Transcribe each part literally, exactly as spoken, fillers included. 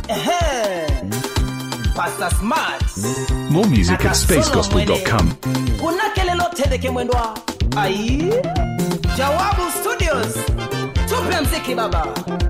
Pastor Smart. More music at space gospel dot com. Kuna kelelo tedeke mwendwa. Ai. Jawabu Studios. Tupe mziki baba.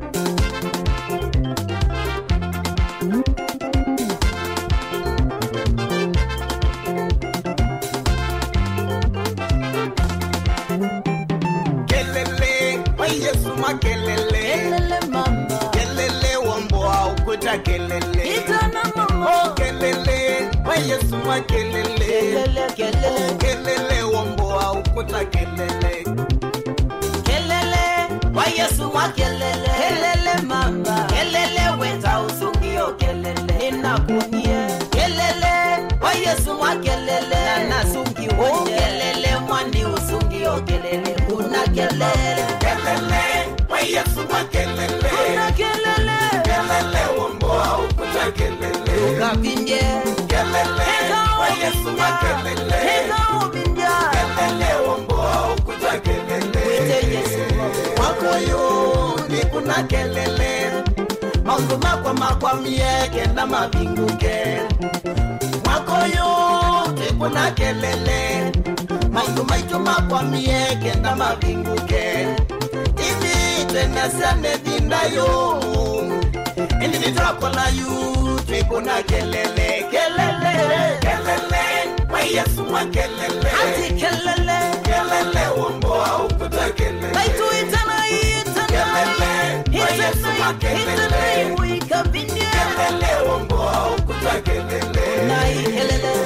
Kelele, wa Yesu makelele. Kelele mama. Kelele wombo au kuta kelele. Itana mama. Oh kelele, wa Yesu makelele. Kelele kelele. Oh kelele wombo au kuta kelele. Kelele, wa Yesu makelele. Kelele mama. Kelele weta usungio kelele. Inakunie. Kelele, wa Yesu makelele. Na nasungi oh kelele mwandi usungio kelele. Kuna kelele. Kelele, wa Yesu makelele. Kuna kelele. Kelele wombo au kuta kelele. Ukapinje. Kelele, wa Yesu makelele. Hega ubinja. Kelele wombo au kuta kelele. Wite Yesu. Wako yu ni kuna kelele. Maungu makwa makwa mieke na mabinguke. Wako yu ni kuna kelele. Maungu maitu makwa mieke na mabinguke. Ivi tena sane vinda yu. Indi nitako la yu ni kuna kelele. Kelele, kelele. Wa Yesu wa kelele. Ati kelele. Kelele wombo au kuta kelele. Laitu itana itana. Kelele, wa Yesu wa kelele. Itana uikapinje. Kelele wombo au kuta kelele. Na ikelele.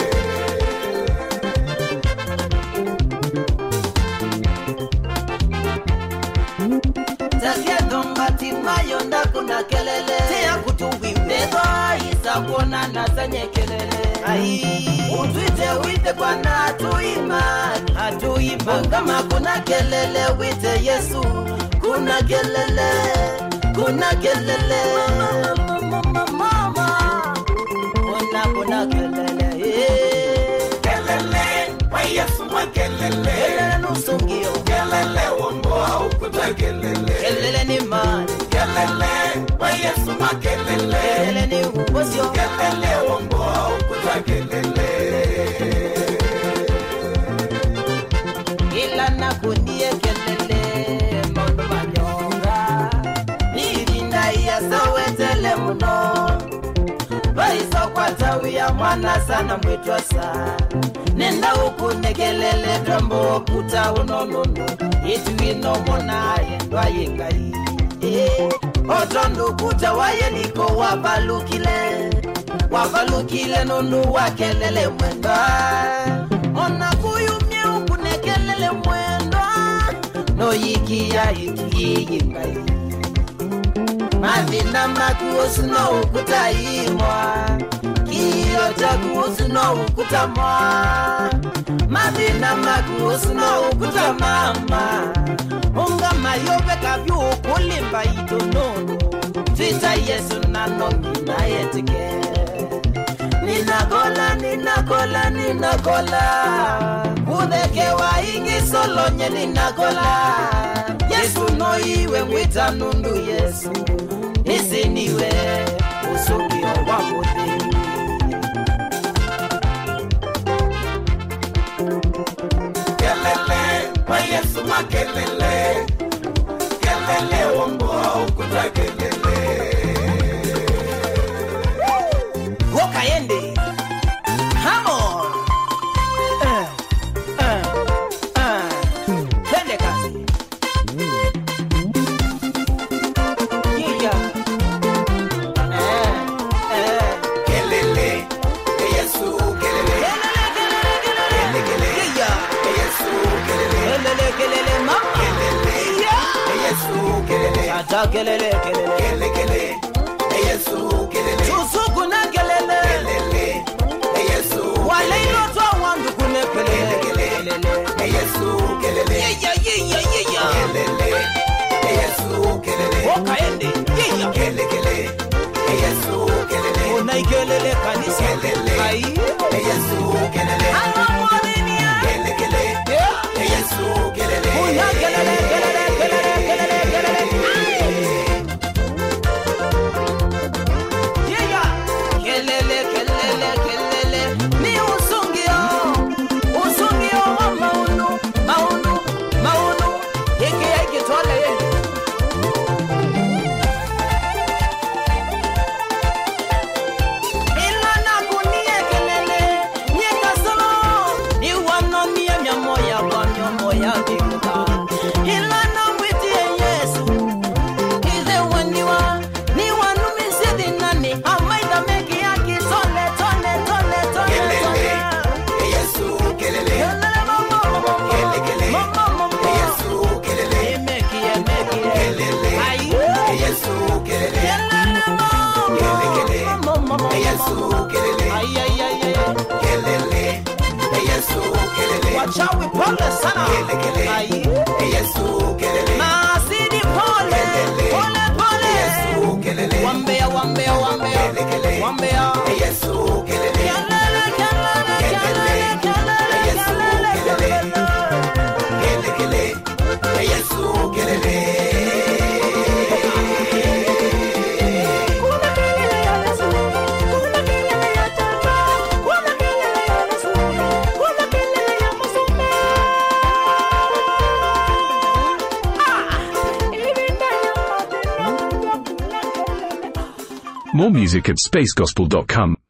Takia dombati mayonda kuna kelele. Tia kutuwi meba isa kuona na sanye kelele. Ai utwite wite kwa na atuima. Atuima kama kuna kelele wite Yesu. Kuna kelele. Kuna kelele. Mama mama. Kuna kuna kelele. Kelele, wa Yesu wa kelele. Kelele nusungio. Kelele wombo au kuta kelele. Kelele ni mani. Kelele, wa Yesu wa kelele. Kelele ni ubosio. Kelele wombo au kuta kelele. Ila na kundie kelele mondo manyonga. Nirinda iya sawetele muno. Baisa kwa tawi ya mwana sana mwitwa saa. Nenda ukune kelele drombo kuta unonono. Itu ino mona yendwa yengai. Otondo kuta waye niko wabalukile. Wabalukile nunu wa kelele mwenda. Ona kuyu mye ukune kelele mwenda. No yiki ya iki yengai. Mavina makuosu no ukuta imwa. Kiyo chakuosu no ukuta mwa. Mavina makuosu no ukuta mama. Unga mayobe kabyu kulimba itonono. Twita Yesu na nongi na yetike. Ninakola, ninakola, ninakola. Udeke wa ingi solo nye ninakola. Yesu no iwe mwita nundu Yesu. Isi niwe usungio wa muthi. Kelele, wa Yesu makelele. Kelele wombo au kuta kelele. Woka yende. Hamo. Eh. Eh. Eh. Twende kazi. Yeah. Eh. Eh. Kelele, Yesu kelele. Kelele kelele kelele. Yeah. Yesu kelele. Kelele kelele mama. Kelele. Yeah. Yesu kelele. Ata kelele kelele. Kelele kelele. Yesu kelele. Tusuku na kelele. Kelele. Yesu. Wale ilo to wandu kune kelele. Kelele. Yesu kelele. Yeah yeah yeah yeah yeah. Kelele. Yesu kelele. Woka yende. Yeah. Kelele. Yesu kelele. Una ikelele kanisa. Kelele. Ai. Yesu kelele. Ala mwalinia. Kelele. Yeah. Yesu kelele. Una kelele kelele kelele kelele kelele. Yesu kelele. Kelele, Yesu kelele. Ay ay ay ay. Kelele, Yesu kelele. Wachawi pole sana. Kelele, Ay. Yesu kelele. Masidi pole. Pole pole. Yesu kelele. Wambea wambea wambea. Kelele, Wambea. Yesu kelele. Kelele kelele kelele kelele kelele kelele. Kelele, Yesu kelele. More music at space gospel dot com.